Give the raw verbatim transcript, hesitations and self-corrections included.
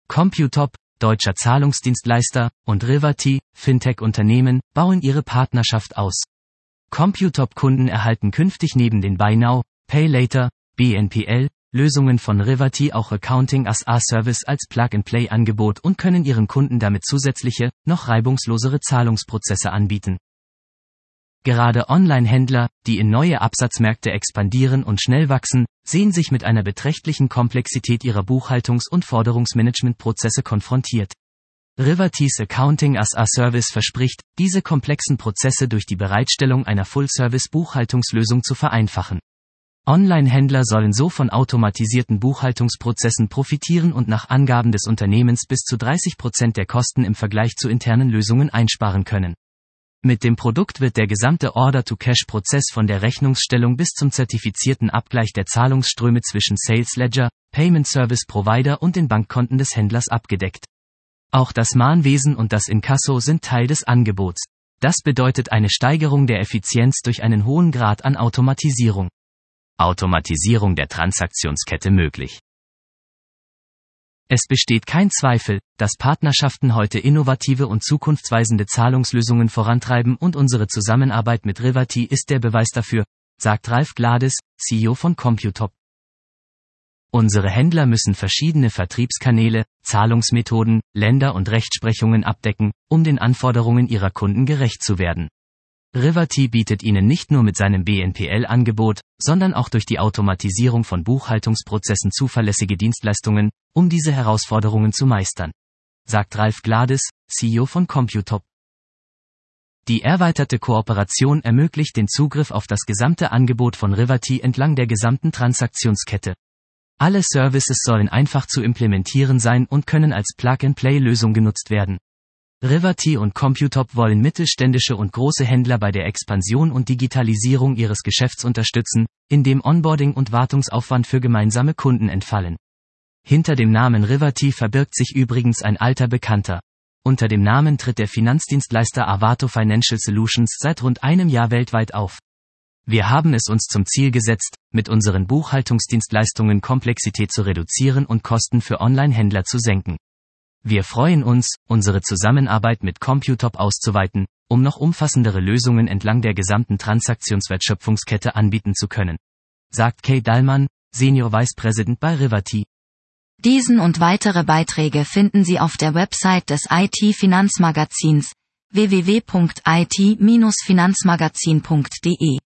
Computop, deutscher Zahlungsdienstleister, und Riverty, Fintech-Unternehmen, bauen ihre Partnerschaft aus. Computop-Kunden erhalten künftig neben den Buy Now, Pay Later, B N P L, Lösungen von Riverty auch Accounting as a Service als Plug-and-Play-Angebot und können ihren Kunden damit zusätzliche, noch reibungslosere Zahlungsprozesse anbieten. Gerade Online-Händler, die in neue Absatzmärkte expandieren und schnell wachsen, sehen sich mit einer beträchtlichen Komplexität ihrer Buchhaltungs- und Forderungsmanagementprozesse konfrontiert. Rivertys Accounting as a Service verspricht, diese komplexen Prozesse durch die Bereitstellung einer Full-Service-Buchhaltungslösung zu vereinfachen. Online-Händler sollen so von automatisierten Buchhaltungsprozessen profitieren und nach Angaben des Unternehmens bis zu dreißig Prozent der Kosten im Vergleich zu internen Lösungen einsparen können. Mit dem Produkt wird der gesamte Order-to-Cash-Prozess von der Rechnungsstellung bis zum zertifizierten Abgleich der Zahlungsströme zwischen Sales Ledger, Payment Service Provider und den Bankkonten des Händlers abgedeckt. Auch das Mahnwesen und das Inkasso sind Teil des Angebots. Das bedeutet eine Steigerung der Effizienz durch einen hohen Grad an Automatisierung. Automatisierung der Transaktionskette möglich. Es besteht kein Zweifel, dass Partnerschaften heute innovative und zukunftsweisende Zahlungslösungen vorantreiben und unsere Zusammenarbeit mit Riverty ist der Beweis dafür, sagt Ralf Glades, C E O von Computop. Unsere Händler müssen verschiedene Vertriebskanäle, Zahlungsmethoden, Länder und Rechtsprechungen abdecken, um den Anforderungen ihrer Kunden gerecht zu werden. Riverty bietet ihnen nicht nur mit seinem B N P L-Angebot, sondern auch durch die Automatisierung von Buchhaltungsprozessen zuverlässige Dienstleistungen, um diese Herausforderungen zu meistern, sagt Ralf Glades, C E O von Computop. Die erweiterte Kooperation ermöglicht den Zugriff auf das gesamte Angebot von Riverty entlang der gesamten Transaktionskette. Alle Services sollen einfach zu implementieren sein und können als Plug-and-Play-Lösung genutzt werden. Riverty und Computop wollen mittelständische und große Händler bei der Expansion und Digitalisierung ihres Geschäfts unterstützen, indem Onboarding und Wartungsaufwand für gemeinsame Kunden entfallen. Hinter dem Namen Riverty verbirgt sich übrigens ein alter Bekannter. Unter dem Namen tritt der Finanzdienstleister Avato Financial Solutions seit rund einem Jahr weltweit auf. Wir haben es uns zum Ziel gesetzt, mit unseren Buchhaltungsdienstleistungen Komplexität zu reduzieren und Kosten für Online-Händler zu senken. Wir freuen uns, unsere Zusammenarbeit mit Computop auszuweiten, um noch umfassendere Lösungen entlang der gesamten Transaktionswertschöpfungskette anbieten zu können, sagt Kay Dallmann, Senior Vice President bei Riverty. Diesen und weitere Beiträge finden Sie auf der Website des I T-Finanzmagazins w w w punkt i t Bindestrich finanzmagazin punkt d e.